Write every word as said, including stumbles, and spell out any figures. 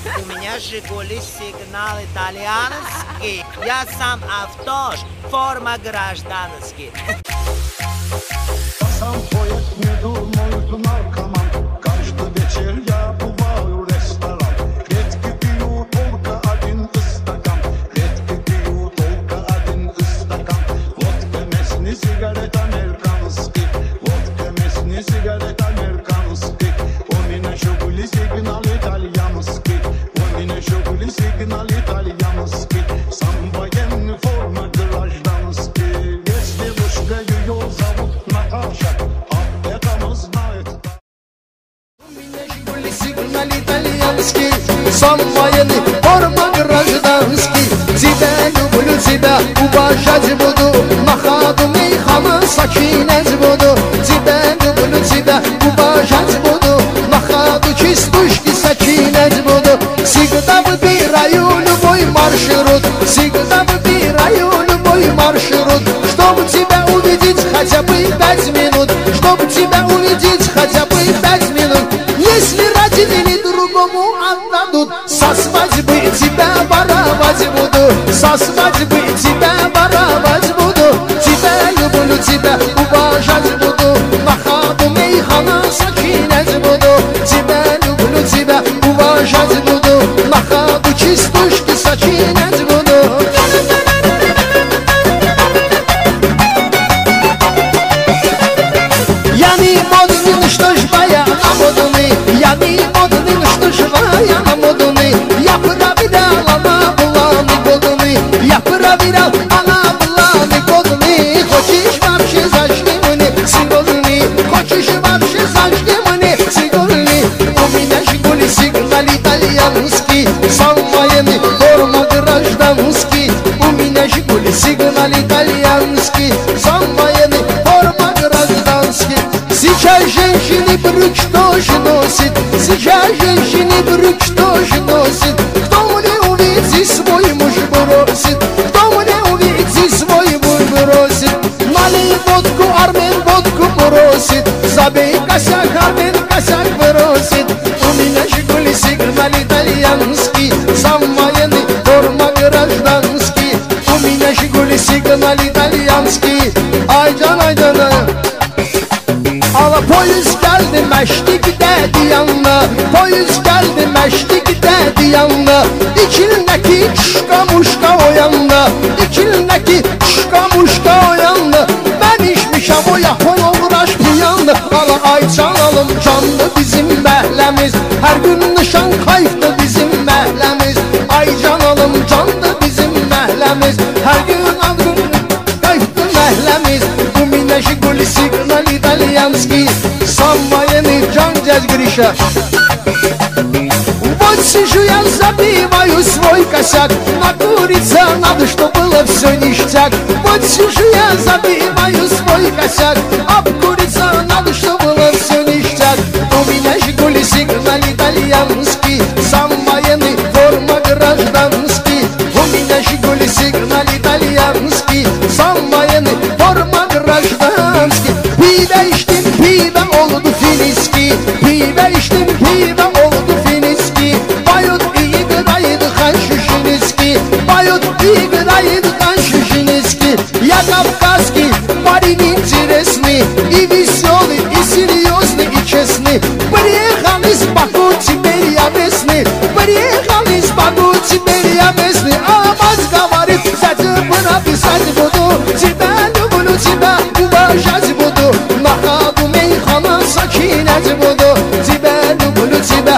У меня Жигули сигнал итальянский. Я сам автош, форма гражданский. Сам поет, не думают наркоман. Каждый вечер я бываю в ресторан. Редко пью только один стакан. Редко пью только один стакан. Водка местный, сигарет американский. Водка местный, сигарет американский. У меня Жигули сигнал итальянский. У меня Жигули сигнал итальянский. Сам военный, форма гражданский. Если вышка ее зовут Наташа, а это мы знает. У меня Жигули сигнал итальянский. Сам военный, форма гражданский. Тебя люблю, тебя уважать буду. На ходу мейхана сочинять буду. Тебя люблю, тебя уважать буду. На ходу частушки сочинять буду. Всегда выбираю любой маршрут. Всегда выбираю любой маршрут. Чтобы тебя увидеть хотя бы пять минут. Чтобы тебя увидеть хотя бы пять минут. Если родители другому отдадут, со свадьбы тебя воровать буду. Со свадьбы тебя воровать буду. Тебя люблю, тебя уважать буду. На ходу мейхана сочинять буду. Тебя люблю, тебя уважать буду. На ходу частушки сочинять буду. Я не модный, что ж я на модный. Я не модный, что ж я на модный. Я проверял, она была не годный. Я проверял, она была не годный. Хочешь вообще зажги мне сигнальный. Хочешь вообще зажги мне сигнальный. У меня Жигули сигнал итальянский. Сам военный, форма гражданский. У меня Жигули сигнал итальянский. Сам военный, форма гражданский. Сейчас женщины брюк тоже носит. Сейчас женщины брюк тоже носит. Кто мне увидит, свой муж бросит. Кто мне увидит, свой муж бросит. Налей водку, Армен водку бросит. Забей косяк, Армен косяк бросит. У меня Жигули сигнал итальянский. Сам военный, форма гражданский. У меня Жигули сигнал итальянский. Aycan aycana. Ala polis geldi meşlikte diyanla. Polis geldi meşlikte diyanla. İçindeki kuşka muşka o yanda. İçindeki kuşka muşka o yanda. Ben içmişem o yapon uğraş bu yanda. Ala Aycan alım canlı bizim mehlemiz. Her gün nişan kayıftı bizim mehlemiz. Aycan alım canlı bizim mehlemiz. Her gün alım kayıftı mehlemiz. Bu mina Жигули сигнал итальянский. Сам военный Джан дядь Гриша. Вот сижу я, забиваю свой косяк. Накуриться надо, чтоб было все ништяк. Вот сижу я, забиваю свой косяк. Обкуриться надо, чтоб было все ништяк. У меня Жигули сигнал итальянский. Сам военный, форма гражданский. У меня Жигули сигнал итальянский. Сам военный, форма гражданский. Пиво içtim, пиво oldu finiski. Пиво içtim, пиво oldu finiski. Поют и играет ханшишинский. Поют и играет ханшишинский. Я кавказский, парень интересный. И веселый, и серьезный, и честный. Приехал из Баку, теперь я местный. Приехал из Баку, теперь я местный.